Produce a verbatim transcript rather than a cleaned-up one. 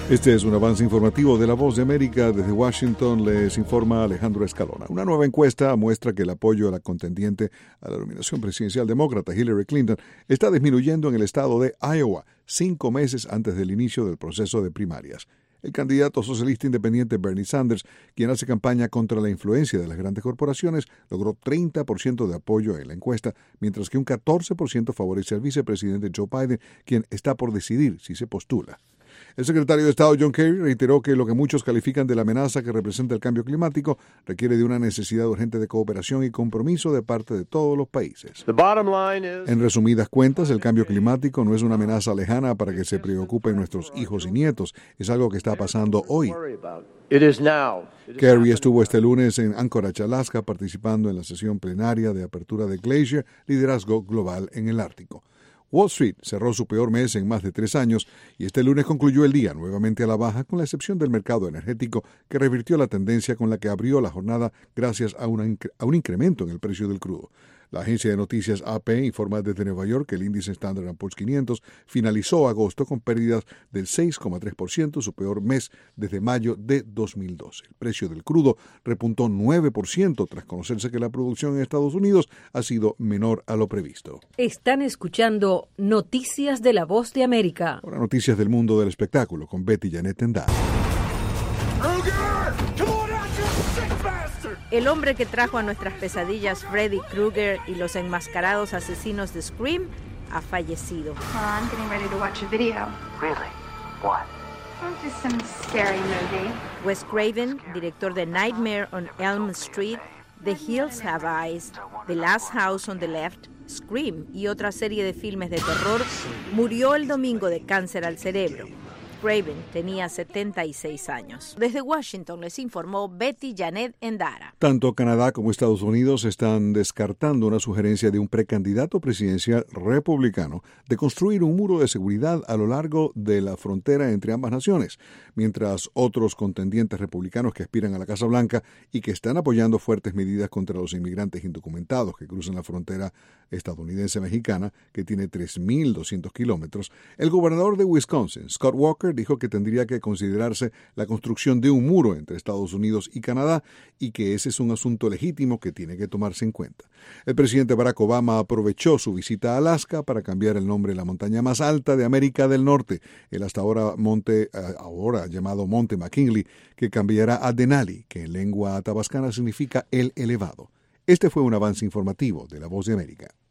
Este es un avance informativo de La Voz de América. Desde Washington les informa Alejandro Escalona. Una nueva encuesta muestra que el apoyo a la contendiente a la nominación presidencial demócrata Hillary Clinton está disminuyendo en el estado de Iowa, cinco meses antes del inicio del proceso de primarias. El candidato socialista independiente Bernie Sanders, quien hace campaña contra la influencia de las grandes corporaciones, logró treinta por ciento de apoyo en la encuesta, mientras que un catorce por ciento favorece al vicepresidente Joe Biden, quien está por decidir si se postula. El secretario de Estado John Kerry reiteró que lo que muchos califican de la amenaza que representa el cambio climático requiere de una necesidad urgente de cooperación y compromiso de parte de todos los países. En resumidas cuentas, el cambio climático no es una amenaza lejana para que se preocupen nuestros hijos y nietos, es algo que está pasando hoy. Kerry estuvo este lunes en Anchorage, Alaska, participando en la sesión plenaria de apertura de Glacier, liderazgo global en el Ártico. Wall Street cerró su peor mes en más de tres años y este lunes concluyó el día nuevamente a la baja, con la excepción del mercado energético, que revirtió la tendencia con la que abrió la jornada gracias a, una, a un incremento en el precio del crudo. La agencia de noticias A P informa desde Nueva York que el índice Standard and Poor's quinientos finalizó agosto con pérdidas del seis coma tres por ciento, su peor mes desde mayo de dos mil doce. El precio del crudo repuntó nueve por ciento tras conocerse que la producción en Estados Unidos ha sido menor a lo previsto. Están escuchando Noticias de la Voz de América. Ahora noticias del mundo del espectáculo con Betty Janet Endara. El hombre que trajo a nuestras pesadillas Freddy Krueger y los enmascarados asesinos de Scream ha fallecido. Well, I'm getting ready to watch a video. Really? What? Oh, just some scary movie. Wes Craven, director de Nightmare on Elm Street, The Hills Have Eyes, The Last House on the Left, Scream y otra serie de filmes de terror, murió el domingo de cáncer al cerebro. Craven tenía setenta y seis años. Desde Washington les informó Betty Janet Endara. Tanto Canadá como Estados Unidos están descartando una sugerencia de un precandidato presidencial republicano de construir un muro de seguridad a lo largo de la frontera entre ambas naciones, mientras otros contendientes republicanos que aspiran a la Casa Blanca y que están apoyando fuertes medidas contra los inmigrantes indocumentados que cruzan la frontera estadounidense-mexicana, que tiene tres mil doscientos kilómetros, el gobernador de Wisconsin, Scott Walker, dijo que tendría que considerarse la construcción de un muro entre Estados Unidos y Canadá y que ese es un asunto legítimo que tiene que tomarse en cuenta. El presidente Barack Obama aprovechó su visita a Alaska para cambiar el nombre de la montaña más alta de América del Norte, el hasta ahora monte ahora llamado Monte McKinley, que cambiará a Denali, que en lengua tabascana significa el elevado. Este fue un avance informativo de La Voz de América.